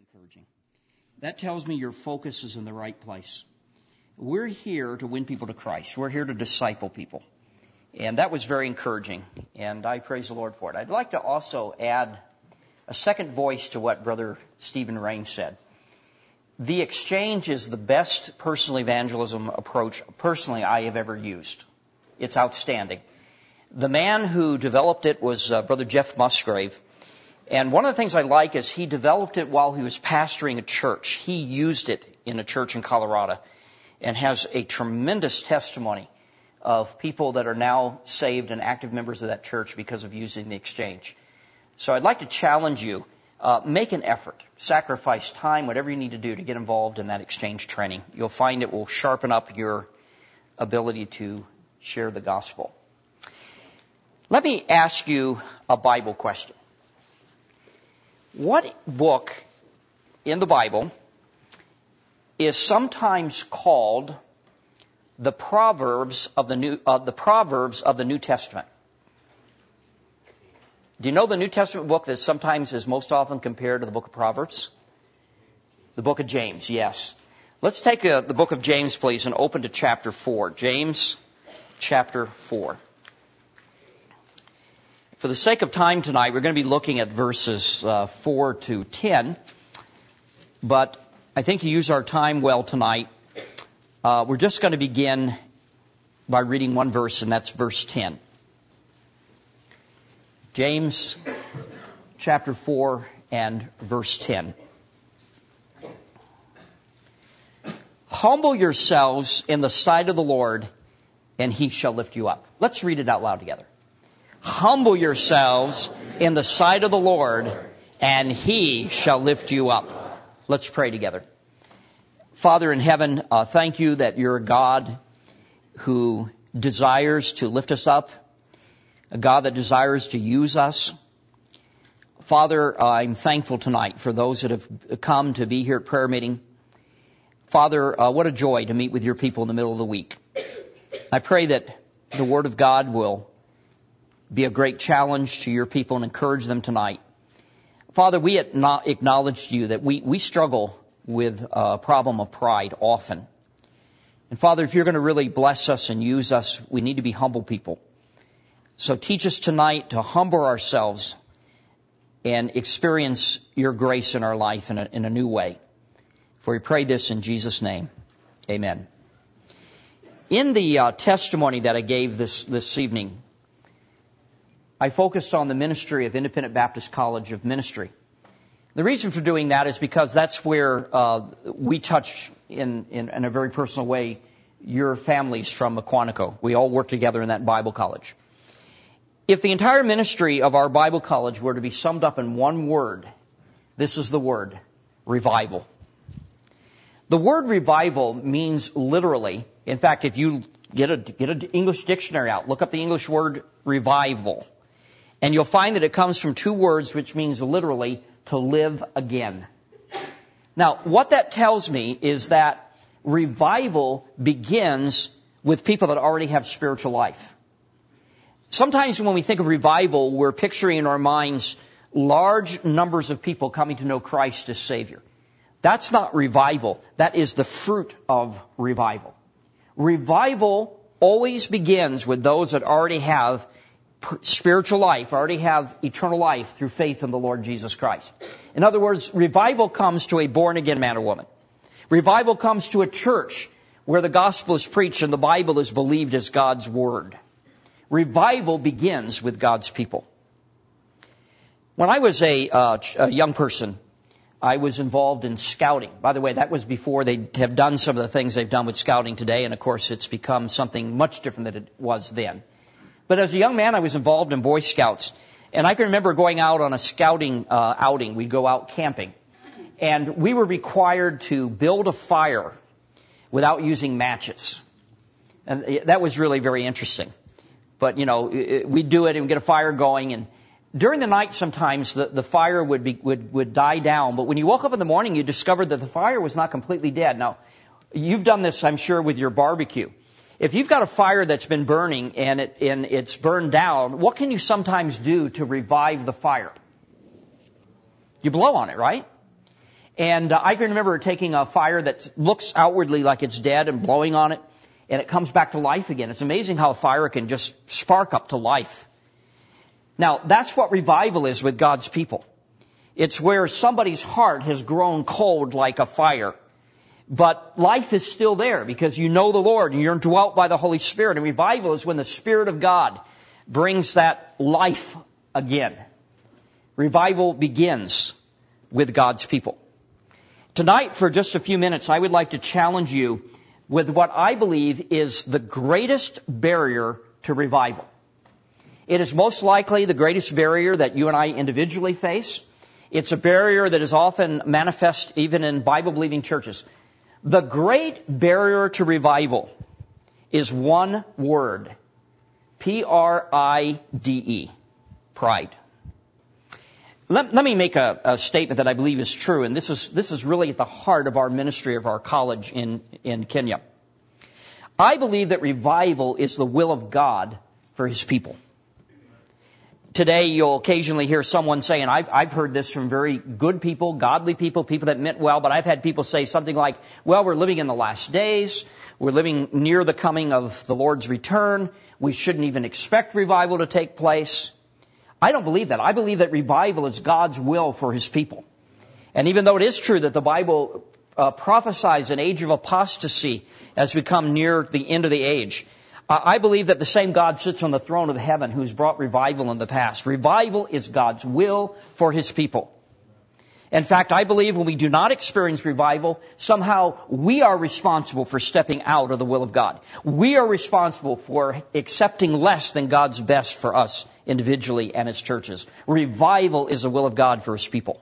encouraging. That tells me your focus is in the right place. We're here to win people to Christ. We're here to disciple people. And that was very encouraging, and I praise the Lord for it. I'd like to also add a second voice to what Brother Stephen Rains said. The exchange is the best personal evangelism approach, personally, I have ever used. It's outstanding. The man who developed it was Brother Jeff Musgrave. And one of the things I like is he developed it while he was pastoring a church. He used it in a church in Colorado and has a tremendous testimony of people that are now saved and active members of that church because of using the exchange. So I'd like to challenge you, make an effort, sacrifice time, whatever you need to do to get involved in that exchange training. You'll find it will sharpen up your ability to share the gospel. Let me ask you a Bible question. What book in the Bible is sometimes called the Proverbs of the New Testament? Do you know the New Testament book that sometimes is most often compared to the book of Proverbs? The book of James, yes. Let's take the book of James, please, and open to chapter 4. James, chapter 4. For the sake of time tonight, we're going to be looking at verses 4 to 10. But I think to use our time well tonight, we're just going to begin by reading one verse, and that's verse 10. James chapter 4 and verse 10. Humble yourselves in the sight of the Lord, and He shall lift you up. Let's read it out loud together. Humble yourselves in the sight of the Lord, and He shall lift you up. Let's pray together. Father in heaven, thank you that you're a God who desires to lift us up, a God that desires to use us. Father, I'm thankful tonight for those that have come to be here at prayer meeting. Father, what a joy to meet with your people in the middle of the week. I pray that the Word of God will be a great challenge to your people and encourage them tonight. Father, we acknowledge to you that we struggle with a problem of pride often. And Father, if you're going to really bless us and use us, we need to be humble people. So teach us tonight to humble ourselves and experience your grace in our life in a new way. For we pray this in Jesus' name. Amen. In the testimony that I gave this evening, I focused on the ministry of Independent Baptist College of Ministry. The reason for doing that is because that's where we touch in a very personal way your families from Quantico. We all work together in that Bible college. If the entire ministry of our Bible college were to be summed up in one word, this is the word, revival. The word revival means literally, in fact, if you get an English dictionary out, look up the English word revival, and you'll find that it comes from two words which means literally to live again. Now, what that tells me is that revival begins with people that already have spiritual life. Sometimes when we think of revival, we're picturing in our minds large numbers of people coming to know Christ as Savior. That's not revival. That is the fruit of revival. Revival always begins with those that already have spiritual life, already have eternal life through faith in the Lord Jesus Christ. In other words, revival comes to a born-again man or woman. Revival comes to a church where the gospel is preached and the Bible is believed as God's word. Revival begins with God's people. When I was a young person, I was involved in scouting. By the way, that was before they have done some of the things they've done with scouting today, and of course it's become something much different than it was then. But as a young man, I was involved in Boy Scouts, and I can remember going out on a scouting outing. We'd go out camping, and we were required to build a fire without using matches. And that was really very interesting. But, you know, we'd do it and we'd get a fire going, and during the night sometimes the fire would die down. But when you woke up in the morning, you discovered that the fire was not completely dead. Now, you've done this, I'm sure, with your barbecue. If you've got a fire that's been burning and it's burned down, what can you sometimes do to revive the fire? You blow on it, right? And I can remember taking a fire that looks outwardly like it's dead and blowing on it, and it comes back to life again. It's amazing how a fire can just spark up to life. Now, that's what revival is with God's people. It's where somebody's heart has grown cold like a fire, but life is still there because you know the Lord and you're dwelt by the Holy Spirit. And revival is when the Spirit of God brings that life again. Revival begins with God's people. Tonight, for just a few minutes, I would like to challenge you with what I believe is the greatest barrier to revival. It is most likely the greatest barrier that you and I individually face. It's a barrier that is often manifest even in Bible-believing churches. The great barrier to revival is one word. P-R-I-D-E. Pride. Let me make a statement that I believe is true, and this is really at the heart of our ministry of our college in Kenya. I believe that revival is the will of God for His people. Today, you'll occasionally hear someone say, and I've heard this from very good people, godly people, people that meant well, but I've had people say something like, well, we're living in the last days. We're living near the coming of the Lord's return. We shouldn't even expect revival to take place. I don't believe that. I believe that revival is God's will for His people. And even though it is true that the Bible prophesies an age of apostasy as we come near the end of the age, I believe that the same God sits on the throne of heaven who's brought revival in the past. Revival is God's will for His people. In fact, I believe when we do not experience revival, somehow we are responsible for stepping out of the will of God. We are responsible for accepting less than God's best for us individually and as churches. Revival is the will of God for His people.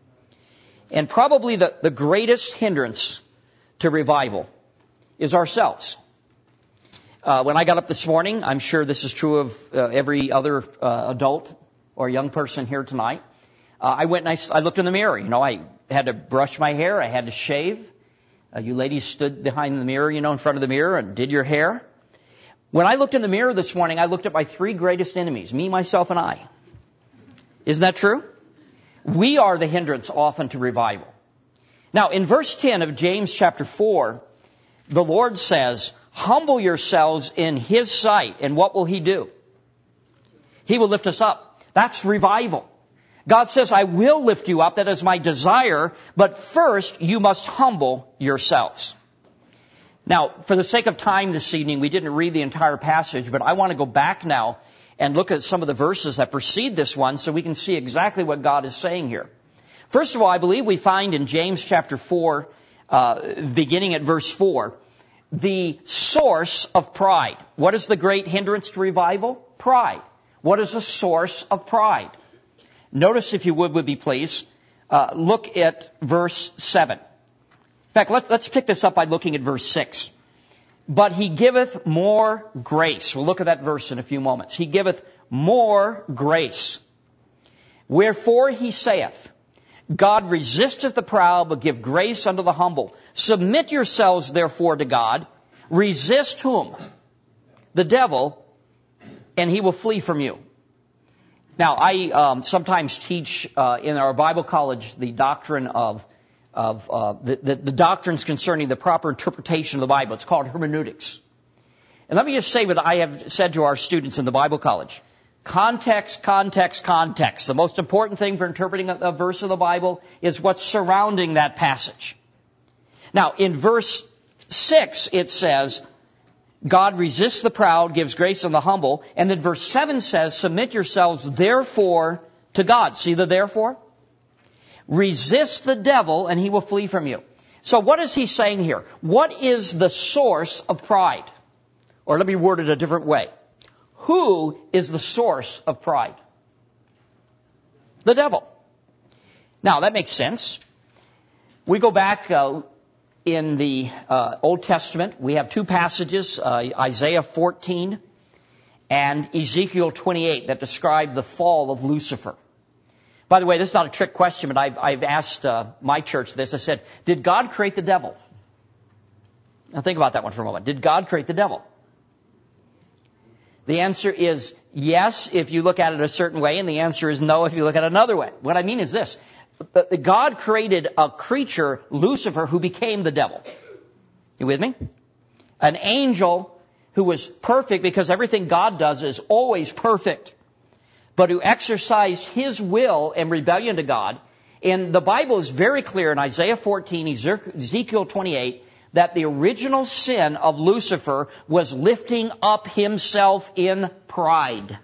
And probably the greatest hindrance to revival is ourselves. When I got up this morning, I'm sure this is true of every other adult or young person here tonight. I went and I looked in the mirror. You know, I had to brush my hair. I had to shave. You ladies stood behind the mirror, you know, in front of the mirror and did your hair. When I looked in the mirror this morning, I looked at my three greatest enemies, me, myself, and I. Isn't that true? We are the hindrance often to revival. Now, in verse 10 of James chapter 4, the Lord says, humble yourselves in His sight. And what will He do? He will lift us up. That's revival. God says, I will lift you up. That is my desire. But first, you must humble yourselves. Now, for the sake of time this evening, we didn't read the entire passage, but I want to go back now and look at some of the verses that precede this one so we can see exactly what God is saying here. First of all, I believe we find in James chapter 4, beginning at verse 4, the source of pride. What is the great hindrance to revival? Pride. What is the source of pride? Notice, if you would be pleased, look at verse 7. In fact, let's pick this up by looking at verse 6. But He giveth more grace. We'll look at that verse in a few moments. He giveth more grace. Wherefore He saith, God resisteth the proud, but give grace unto the humble. Submit yourselves, therefore, to God. Resist whom? The devil, and he will flee from you. Now, I sometimes teach in our Bible college the doctrine of the doctrines concerning the proper interpretation of the Bible. It's called hermeneutics. And let me just say what I have said to our students in the Bible college. Context, context, context. The most important thing for interpreting a verse of the Bible is what's surrounding that passage. Now, in verse 6, it says, God resists the proud, gives grace to the humble. And then verse 7 says, submit yourselves therefore to God. See the therefore? Resist the devil and he will flee from you. So what is he saying here? What is the source of pride? Or let me word it a different way. Who is the source of pride? The devil. Now, that makes sense. We go back in the Old Testament. We have two passages, Isaiah 14 and Ezekiel 28, that describe the fall of Lucifer. By the way, this is not a trick question, but I've asked my church this. I said, did God create the devil? Now think about that one for a moment. Did God create the devil? The answer is yes if you look at it a certain way, and the answer is no if you look at it another way. What I mean is this. God created a creature, Lucifer, who became the devil. You with me? An angel who was perfect, because everything God does is always perfect, but who exercised his will in rebellion to God. And the Bible is very clear in Isaiah 14, Ezekiel 28, that the original sin of Lucifer was lifting up himself in pride.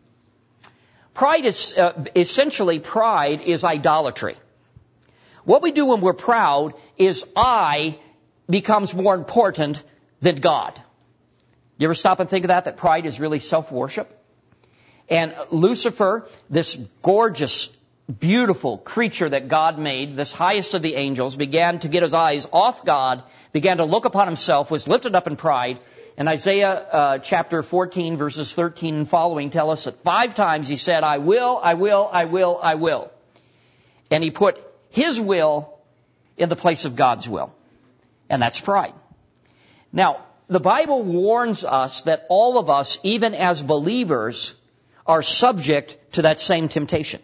Pride is, essentially, pride is idolatry. What we do when we're proud is I becomes more important than God. You ever stop and think of that pride is really self-worship? And Lucifer, this gorgeous, beautiful creature that God made, this highest of the angels, began to get his eyes off God, began to look upon himself, was lifted up in pride. And Isaiah chapter 14, verses 13 and following tell us that 5 times he said, I will, I will, I will, I will. And he put his will in the place of God's will. And that's pride. Now, the Bible warns us that all of us, even as believers, are subject to that same temptation.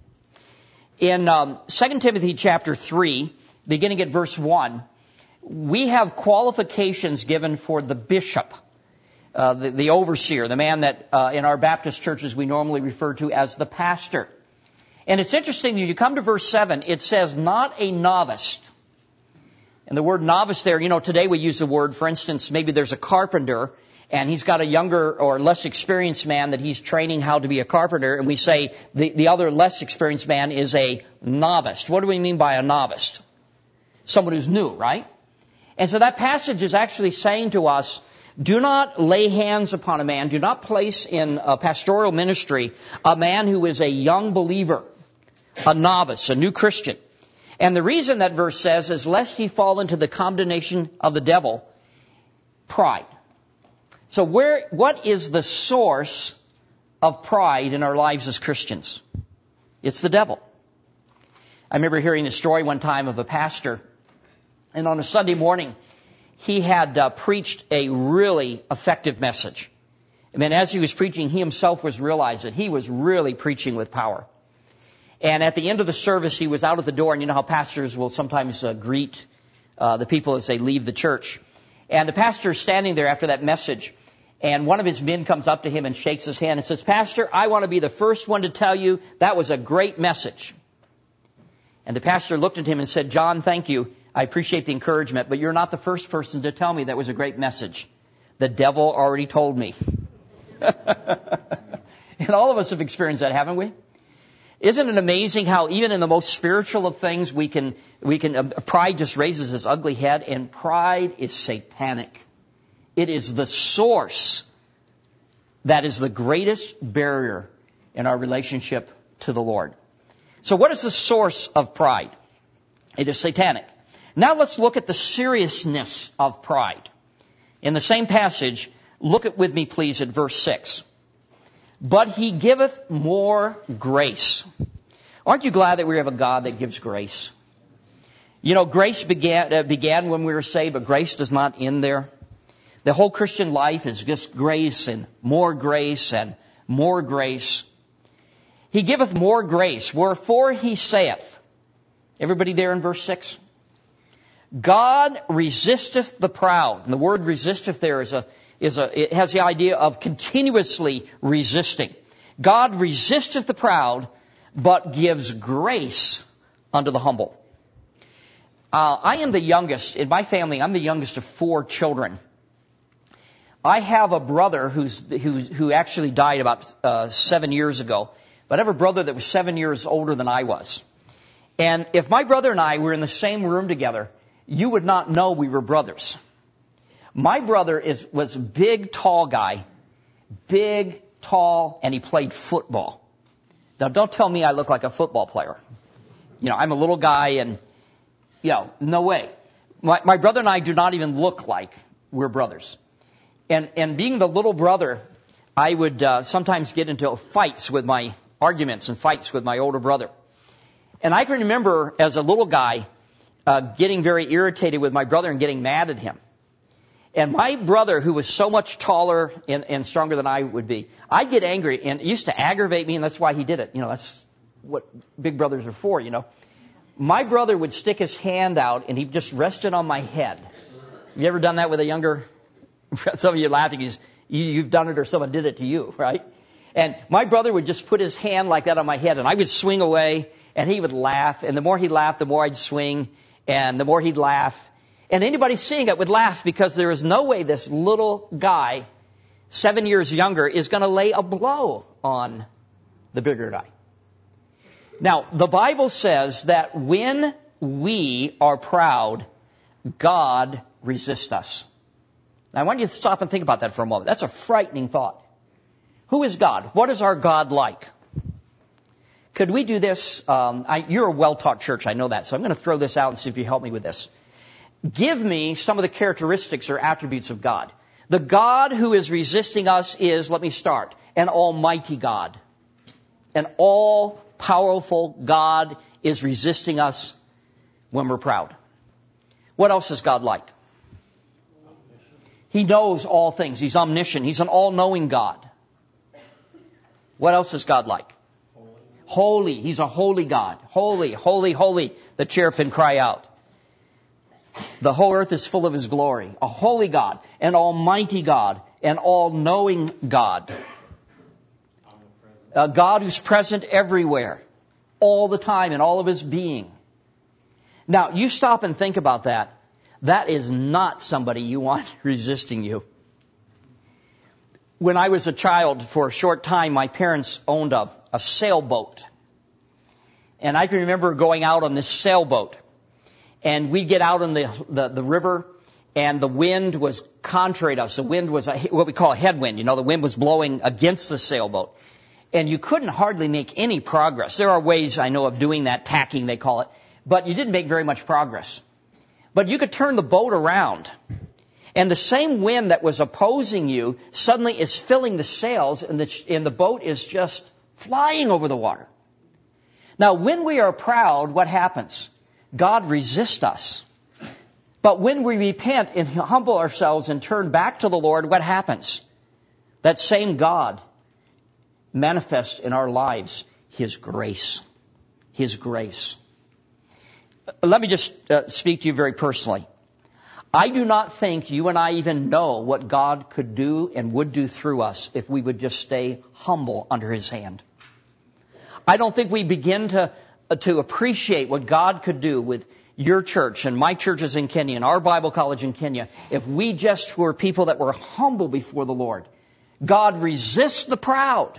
In 2 Timothy chapter 3, beginning at verse 1, we have qualifications given for the bishop, the overseer, the man that in our Baptist churches we normally refer to as the pastor. And it's interesting, when you come to verse 7, it says, not a novice. And the word novice there, today we use the word, for instance, maybe there's a carpenter, and he's got a younger or less experienced man that he's training how to be a carpenter, and we say the other less experienced man is a novice. What do we mean by a novice? Someone who's new, right? And so that passage is actually saying to us, do not lay hands upon a man, do not place in a pastoral ministry a man who is a young believer, a novice, a new Christian. And the reason that verse says is lest he fall into the condemnation of the devil, pride. So what is the source of pride in our lives as Christians? It's the devil. I remember hearing the story one time of a pastor, and on a Sunday morning, he had preached a really effective message. And then as he was preaching, he himself was realized that he was really preaching with power. And at the end of the service, he was out of the door, and you know how pastors will sometimes greet the people as they leave the church. And the pastor is standing there after that message, and one of his men comes up to him and shakes his hand and says, Pastor, I want to be the first one to tell you that was a great message. And the pastor looked at him and said, John, thank you. I appreciate the encouragement, but you're not the first person to tell me that was a great message. The devil already told me. And all of us have experienced that, haven't we? Isn't it amazing how even in the most spiritual of things pride just raises its ugly head, and pride is satanic. It is the source that is the greatest barrier in our relationship to the Lord. So what is the source of pride? It is satanic. Now let's look at the seriousness of pride. In the same passage, look with me please at verse 6. But he giveth more grace. Aren't you glad that we have a God that gives grace? Grace began when we were saved, but grace does not end there. The whole Christian life is just grace and more grace and more grace. He giveth more grace, wherefore he saith. Everybody there in verse 6? God resisteth the proud. And the word resisteth there it has the idea of continuously resisting. God resisteth the proud, but gives grace unto the humble. I am the youngest. In my family, I'm the youngest of 4 children. I have a brother who actually died about 7 years ago. But I have a brother that was 7 years older than I was. And if my brother and I were in the same room together, you would not know we were brothers. My brother was a big, tall guy. Big, tall, and he played football. Now, don't tell me I look like a football player. I'm a little guy and, no way. My brother and I do not even look like we're brothers. And being the little brother, I would sometimes get into fights with my older brother. And I can remember as a little guy getting very irritated with my brother and getting mad at him. And my brother, who was so much taller and stronger than I would be, I'd get angry, and it used to aggravate me, and that's why he did it. That's what big brothers are for, my brother would stick his hand out and he'd just rest it on my head. You ever done that with a younger? Some of you are laughing. You've done it or someone did it to you, right? And my brother would just put his hand like that on my head and I would swing away and he would laugh. And the more he laughed, the more I'd swing and the more he'd laugh. And anybody seeing it would laugh because there is no way this little guy, 7 years younger, is going to lay a blow on the bigger guy. Now, the Bible says that when we are proud, God resists us. Now, I want you to stop and think about that for a moment. That's a frightening thought. Who is God? What is our God like? Could we do this? You're a well-taught church, I know that, so I'm going to throw this out and see if you help me with this. Give me some of the characteristics or attributes of God. The God who is resisting us is, let me start, an almighty God. An all-powerful God is resisting us when we're proud. What else is God like? He knows all things. He's omniscient. He's an all-knowing God. What else is God like? Holy. He's a holy God. Holy, holy, holy. The cherubim cry out. The whole earth is full of His glory. A holy God, an almighty God, an all-knowing God. A God who's present everywhere, all the time, in all of His being. Now, you stop and think about that. That is not somebody you want resisting you. When I was a child, for a short time, my parents owned a sailboat. And I can remember going out on this sailboat. And we'd get out on the river, and the wind was contrary to us. The wind was what we call a headwind. The wind was blowing against the sailboat. And you couldn't hardly make any progress. There are ways, I know, of doing that, tacking they call it. But you didn't make very much progress. But you could turn the boat around. And the same wind that was opposing you suddenly is filling the sails, and the boat is just flying over the water. Now, when we are proud, what happens? God resists us. But when we repent and humble ourselves and turn back to the Lord, what happens? That same God manifests in our lives His grace. His grace. Let me just speak to you very personally. I do not think you and I even know what God could do and would do through us if we would just stay humble under His hand. I don't think we begin to appreciate what God could do with your church and my churches in Kenya and our Bible college in Kenya if we just were people that were humble before the Lord. God resists the proud,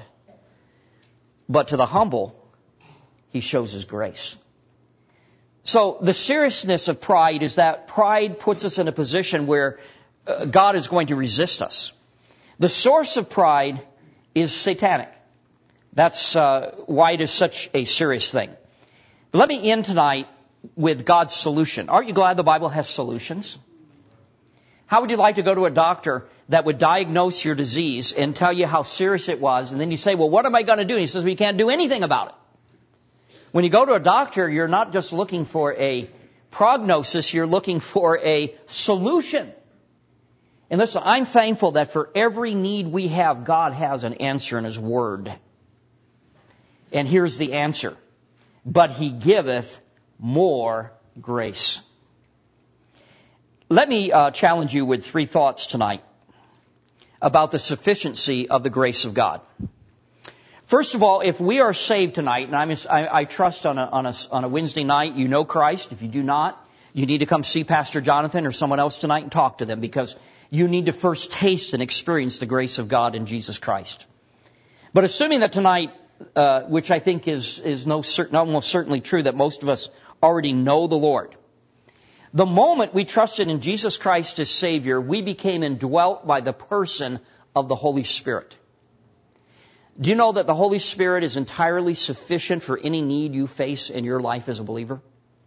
but to the humble, He shows His grace. So the seriousness of pride is that pride puts us in a position where God is going to resist us. The source of pride is satanic. That's why it is such a serious thing. But let me end tonight with God's solution. Aren't you glad the Bible has solutions? How would you like to go to a doctor that would diagnose your disease and tell you how serious it was, and then you say, well, what am I going to do? And he says, well, you can't do anything about it. When you go to a doctor, you're not just looking for a prognosis, you're looking for a solution. And listen, I'm thankful that for every need we have, God has an answer in His Word. And here's the answer. But He giveth more grace. Let me challenge you with 3 thoughts tonight about the sufficiency of the grace of God. First of all, if we are saved tonight, and I trust on a Wednesday night, you know Christ. If you do not, you need to come see Pastor Jonathan or someone else tonight and talk to them, because you need to first taste and experience the grace of God in Jesus Christ. But assuming that tonight, which I think is almost certainly true, that most of us already know the Lord. The moment we trusted in Jesus Christ as Savior, we became indwelt by the person of the Holy Spirit. Do you know that the Holy Spirit is entirely sufficient for any need you face in your life as a believer?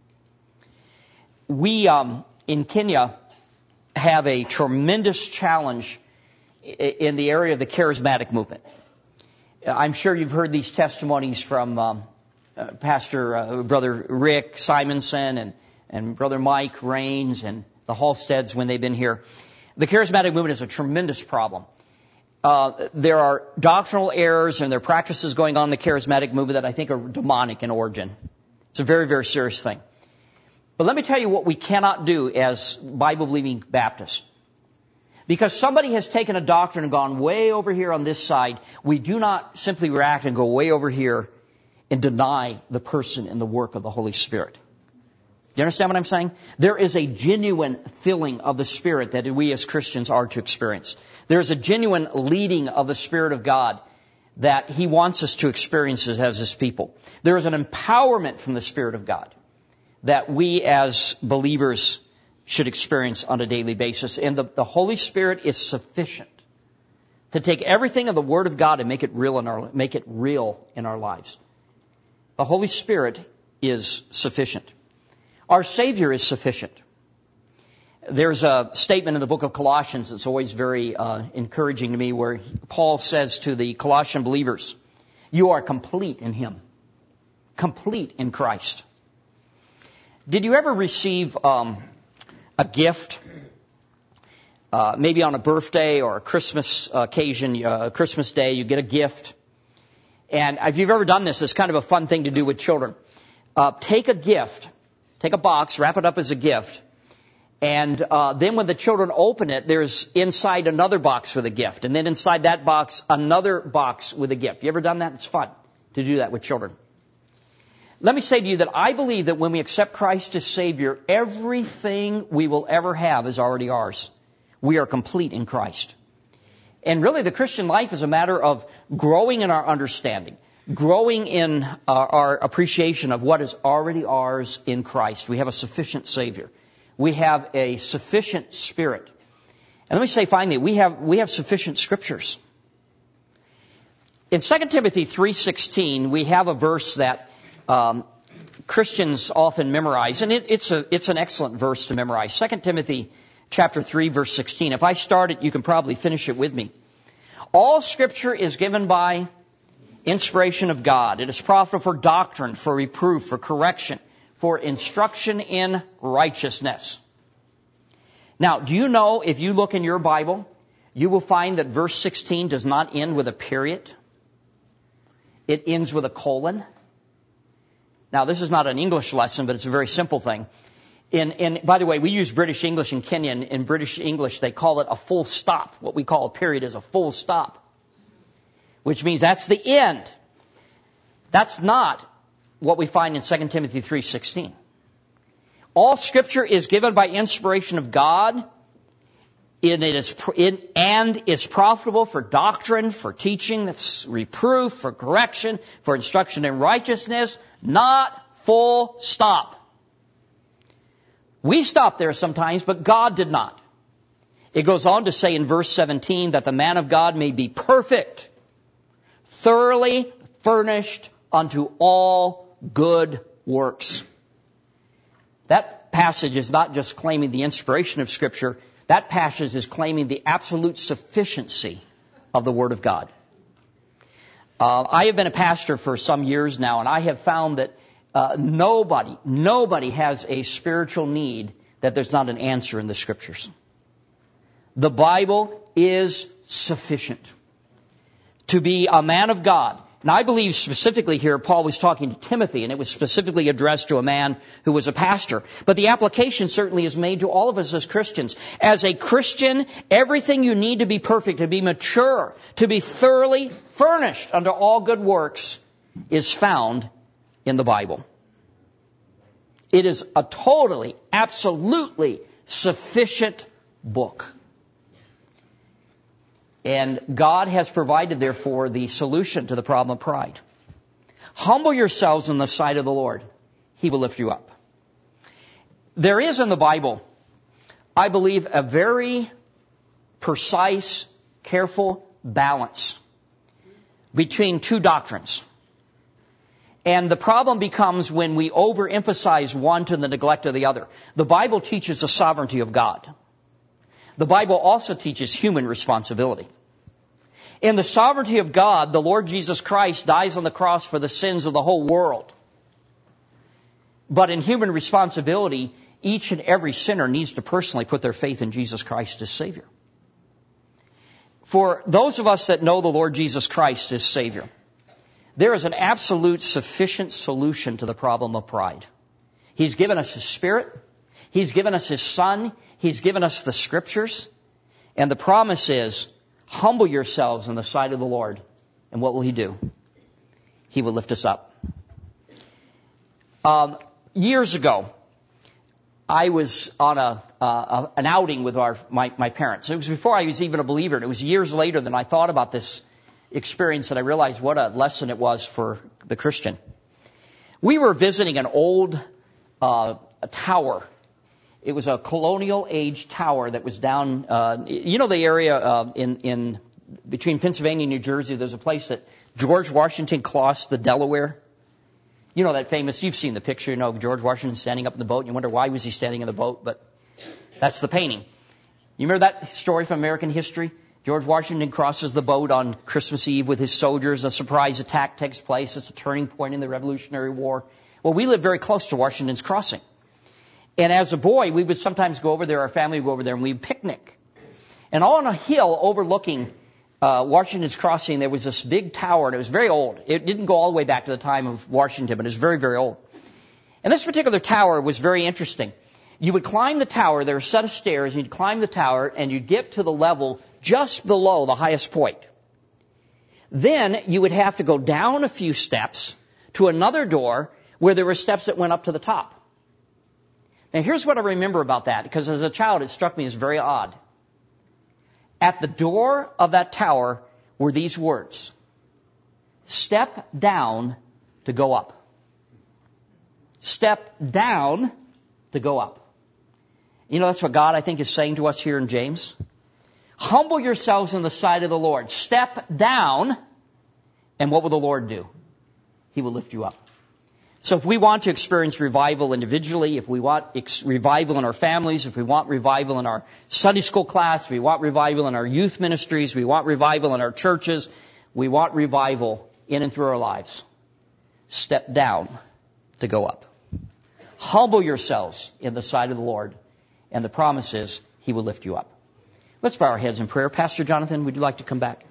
We, in Kenya, have a tremendous challenge in the area of the charismatic movement. I'm sure you've heard these testimonies from Brother Rick Simonson and Brother Mike Raines and the Halsteads when they've been here. The charismatic movement is a tremendous problem. There are doctrinal errors and there are practices going on in the charismatic movement that I think are demonic in origin. It's a very, very serious thing. But let me tell you what we cannot do as Bible-believing Baptists. Because somebody has taken a doctrine and gone way over here on this side, we do not simply react and go way over here and deny the person and the work of the Holy Spirit. Do you understand what I'm saying? There is a genuine filling of the Spirit that we as Christians are to experience. There is a genuine leading of the Spirit of God that He wants us to experience as His people. There is an empowerment from the Spirit of God that we as believers should experience on a daily basis. And the Holy Spirit is sufficient to take everything of the Word of God and make it real in our lives. The Holy Spirit is sufficient. Our Savior is sufficient. There's a statement in the book of Colossians that's always very encouraging to me where Paul says to the Colossian believers, you are complete in Him. Complete in Christ. Did you ever receive a gift, maybe on a birthday or a Christmas occasion, Christmas Day, you get a gift? And if you've ever done this, it's kind of a fun thing to do with children. Take a gift, take a box, wrap it up as a gift, and then when the children open it, there's inside another box with a gift, and then inside that box, another box with a gift. You ever done that? It's fun to do that with children. Let me say to you that I believe that when we accept Christ as Savior, everything we will ever have is already ours. We are complete in Christ. And really the Christian life is a matter of growing in our understanding, growing in our appreciation of what is already ours in Christ. We have a sufficient Savior. We have a sufficient Spirit. And let me say finally, we have sufficient Scriptures. In 2 Timothy 3:16, we have a verse that Christians often memorize, and it's an excellent verse to memorize. 2 Timothy chapter 3, verse 16. If I start it, you can probably finish it with me. All Scripture is given by inspiration of God. It is profitable for doctrine, for reproof, for correction, for instruction in righteousness. Now, do you know, if you look in your Bible, you will find that verse 16 does not end with a period. It ends with a colon. Now, this is not an English lesson, but it's a very simple thing. By the way, we use British English in Kenya. In British English, they call it a full stop. What we call a period is a full stop, which means that's the end. That's not what we find in 2 Timothy 3:16. All Scripture is given by inspiration of God, and it's profitable for doctrine, for teaching, that's reproof, for correction, for instruction in righteousness, not full stop. We stop there sometimes, but God did not. It goes on to say in verse 17 that the man of God may be perfect, thoroughly furnished unto all good works. That passage is not just claiming the inspiration of Scripture. That passage is claiming the absolute sufficiency of the Word of God. I have been a pastor for some years now, and I have found that nobody has a spiritual need that there's not an answer in the Scriptures. The Bible is sufficient. To be a man of God. Now, I believe specifically here, Paul was talking to Timothy, and it was specifically addressed to a man who was a pastor. But the application certainly is made to all of us as Christians. As a Christian, everything you need to be perfect, to be mature, to be thoroughly furnished unto all good works is found in the Bible. It is a totally, absolutely sufficient book. And God has provided, therefore, the solution to the problem of pride. Humble yourselves in the sight of the Lord. He will lift you up. There is in the Bible, I believe, a very precise, careful balance between two doctrines. And the problem becomes when we overemphasize one to the neglect of the other. The Bible teaches the sovereignty of God. The Bible also teaches human responsibility. In the sovereignty of God, the Lord Jesus Christ dies on the cross for the sins of the whole world. But in human responsibility, each and every sinner needs to personally put their faith in Jesus Christ as Savior. For those of us that know the Lord Jesus Christ as Savior, There is an absolute sufficient solution to the problem of pride. He's given us His Spirit. He's given us His Son. He's given us the Scriptures. And the promise is, humble yourselves in the sight of the Lord. And what will He do? He will lift us up. Years ago, I was on an outing with my parents. It was before I was even a believer. And it was years later that I thought about this experience and I realized what a lesson it was for the Christian. We were visiting an old tower. It was a colonial age tower that was down, the area in between Pennsylvania and New Jersey. There's a place that George Washington crossed the Delaware. You know that famous, you've seen the picture, George Washington standing up in the boat, and you wonder why was he standing in the boat, but that's the painting. You remember that story from American history? George Washington crosses the boat on Christmas Eve with his soldiers. A surprise attack takes place. It's a turning point in the Revolutionary War. Well, we lived very close to Washington's Crossing. And as a boy, we would sometimes go over there, our family would go over there, and we'd picnic. And on a hill overlooking Washington's Crossing, there was this big tower, and it was very old. It didn't go all the way back to the time of Washington, but it was very, very old. And this particular tower was very interesting. You would climb the tower, there were a set of stairs, and you'd climb the tower, and you'd get to the level just below the highest point. Then you would have to go down a few steps to another door where there were steps that went up to the top. Now here's what I remember about that, because as a child it struck me as very odd. At the door of that tower were these words: step down to go up. Step down to go up. That's what God, I think, is saying to us here in James. Humble yourselves in the sight of the Lord. Step down, and what will the Lord do? He will lift you up. So if we want to experience revival individually, if we want revival in our families, if we want revival in our Sunday school class, if we want revival in our youth ministries, we want revival in our churches, we want revival in and through our lives, step down to go up. Humble yourselves in the sight of the Lord, and the promise is He will lift you up. Let's bow our heads in prayer. Pastor Jonathan, would you like to come back?